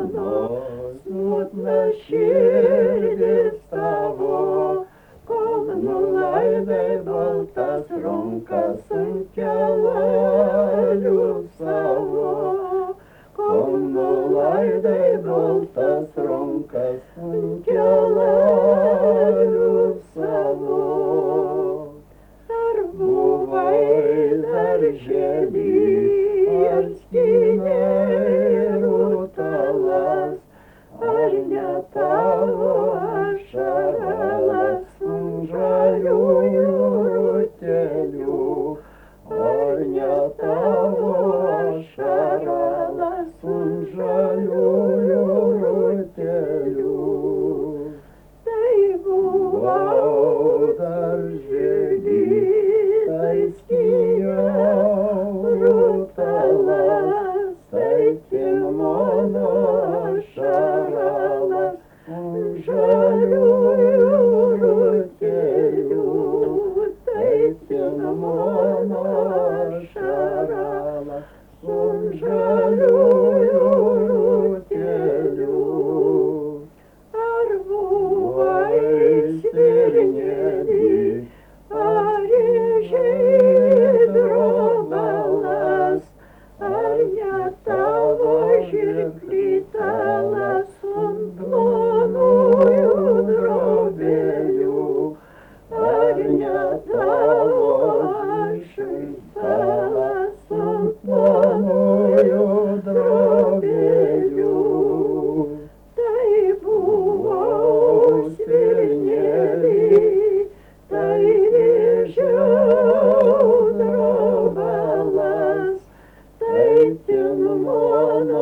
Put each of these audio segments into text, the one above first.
mano, smutna širdis tavo, kol nulaidai baltas rankas ant kelalių savo, kol nulaidai baltas rankas ant kelalių savo. Ar buvai daržely, ar skynei rutalas, ar ne tavo ašarelas ant žaliųjų rutelių, ar ne tavo ašarelas ant žaliųjų rutelių. Tai buvau daržely, tai skynei rutalas, tai tin mano ašarelas ant žaliųjų rutelių, tai tin mano ašarelas ant žaliųjų rutelių. Ar buvai stirnėlį, ar žydrobalas, ar ne tavo žirklytelas ant plonųjų drobelių, ar ne tavo žirklytelas ant plonųjų drobelių. Tai buvau stirnėlį, tai žydrobalas, tai tin mano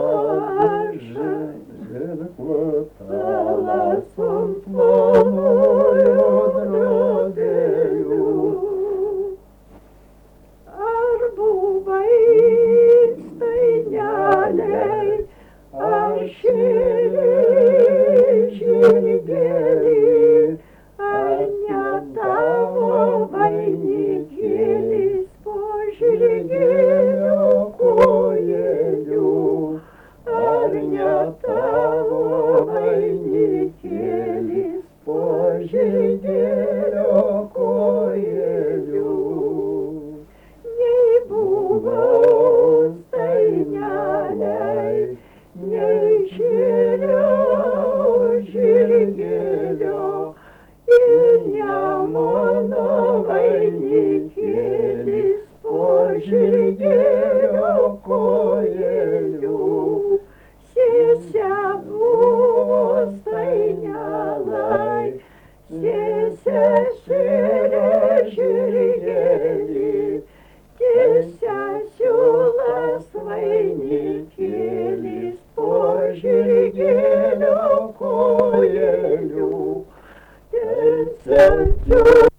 žirklytelas ant plonųjų drobelių. Ar buvai stainelėj, ar šėlėj žirgėlį, ar ne tavo vainikėlis po žirgėlio kojelių, ar ne tavo vainikėlis po žirgėlio kojelių. Nei buvau stainelėj, nei šėliau žirgėlio, ir ne mano vainikėlis po žirgėlio kojelių. Sesė buvo stainelėj, sesė šėlė žirgėlį, tiesė siūlas vainikėlis po žirgėlio kojelių.